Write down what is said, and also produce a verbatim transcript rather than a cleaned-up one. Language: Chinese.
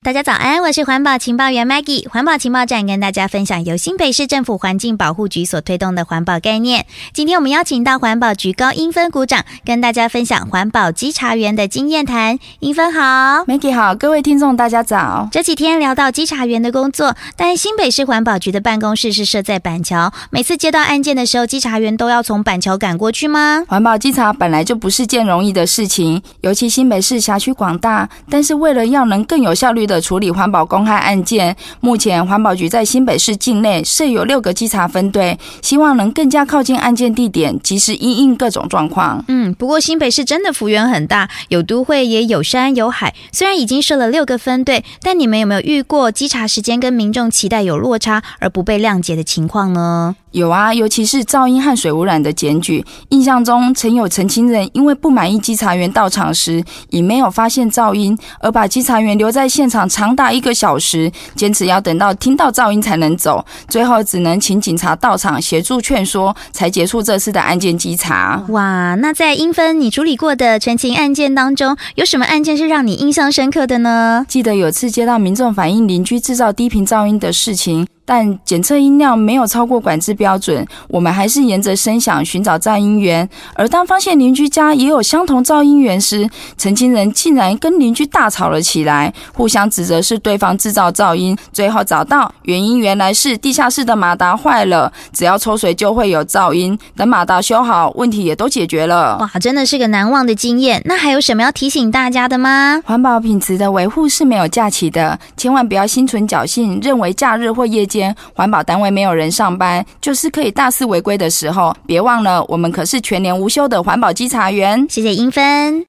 大家早安，我是环保情报员 Maggie。 环保情报站跟大家分享由新北市政府环境保护局所推动的环保概念。今天我们邀请到环保局高英芬股长跟大家分享环保稽查员的经验谈。英芬好。 Maggie 好，各位听众大家早。 这几天聊到稽查员的工作，但新北市环保局的办公室是设在板桥，每次接到案件的时候，稽查员都要从板桥赶过去吗？ 环保稽查本来就不是件容易的事情，尤其新北市辖区广大，但是为了要能更有效率的处理环保公害案件，目前环保局在新北市境内设有六个稽查分队，希望能更加靠近案件地点，及时因应各种状况。 嗯，不过新北市真的幅员很大，有都会也有山有海，虽然已经设了六个分队，但你们有没有遇过稽查时间跟民众期待有落差而不被谅解的情况呢？ 有啊，尤其是噪音和水污染的检举，印象中曾有陈情人因为不满意稽查员到场时已没有发现噪音，而把稽查员留在现场长达一个小时，坚持要等到听到噪音才能走，最后只能请警察到场协助劝说，才结束这次的案件稽查。 哇，那在英芬你处理过的陈情案件当中，有什么案件是让你印象深刻的呢？ 记得有次接到民众反映邻居制造低频噪音的事情，但检测音量没有超过管制标准，我们还是沿着声响寻找噪音源。而当发现邻居家也有相同噪音源时，陈情人竟然跟邻居大吵了起来，互相指责是对方制造噪音。最后找到原因，原来是地下室的马达坏了，只要抽水就会有噪音，等马达修好，问题也都解决了。 哇，真的是个难忘的经验。那还有什么要提醒大家的吗？ 环保品质的维护是没有假期的，千万不要心存侥幸，认为假日或夜间环保单位没有人上班，就是可以大肆违规的时候。别忘了，我们可是全年无休的环保稽查员。 谢谢英芬。